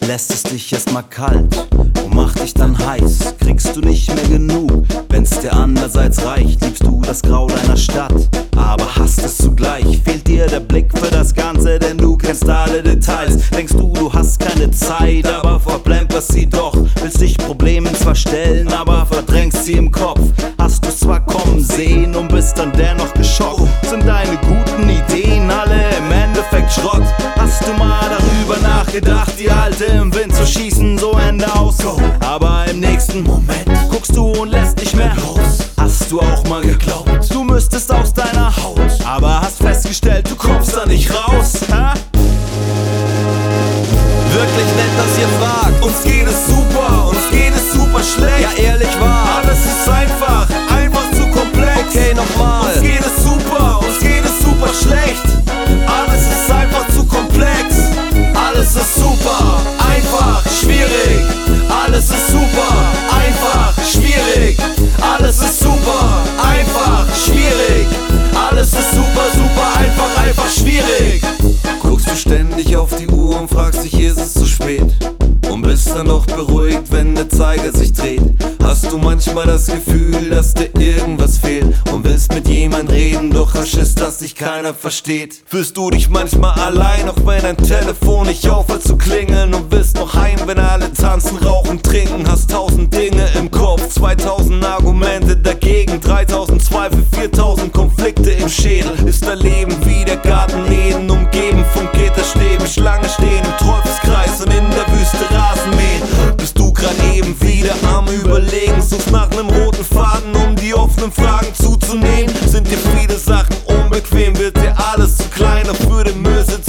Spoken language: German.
lässt es dich erstmal kalt und macht dich dann heiß. Kriegst du nicht mehr genug, wenn's dir andererseits reicht. Liebst du das Grau deiner Stadt, aber hasst es zugleich. Fehlt dir der Blick für das Ganze, denn du kennst alle Details. Denkst du hast keine Zeit, aber verplemperst sie doch. Willst dich Problemen zwar stellen, aber verdrängst sie im Kopf. Hast du's zwar kommen sehen und bist dann dennoch geschockt. Sind deine guten Ideen alle im Endeffekt Schrott? Hast du mal darüber nachgedacht, die Alte im Wind zu schießen, so Ende aus? Aber im nächsten Moment guckst du und lässt nicht mehr los. Hast du auch mal geglaubt, du müsstest aus deiner Haut, aber hast festgestellt, du kommst da nicht raus, hä? Wirklich nett, dass ihr fragt. Uns geht es super, uns geht es super schlecht. Ja, ehrlich wahr, alles ist einfach zu komplex. Okay, nochmal. Uns geht es super, uns geht es super schlecht. Alles ist einfach zu komplex. Alles ist super, einfach, schwierig. Alles ist super, einfach, schwierig. Alles ist super, einfach, schwierig. Alles ist super, einfach schwierig. Guckst du ständig auf die Uhr und fragst dich, ist es zu spät? Und bist dann doch beruhigt, wenn der Zeiger sich dreht. Hast du manchmal das Gefühl, dass dir irgendwas fehlt und willst mit jemand reden, doch hast Schiss, dass dich keiner versteht. Fühlst du dich manchmal allein, auch wenn dein Telefon nicht aufhört zu klingeln, und willst noch heim, wenn alle tanzen, rauchen, trinken. Hast 1000 Dinge im Kopf, 2000 Argumente dagegen, 3000 Zweifel, 4000 Konflikte im Schädel. Ist dein Leben wie der Garten Eden, umgeben von Gitterstäben, Schlange stehen im Teufelskreis und in der Wüste Rasen mähen? Bist du grad eben wieder am Überlegen, suchst nach nem roten Faden, um die offenen Fragen zuzunehmen? Sind dir viele Sachen unbequem, wird dir alles zu kleiner für den Müll,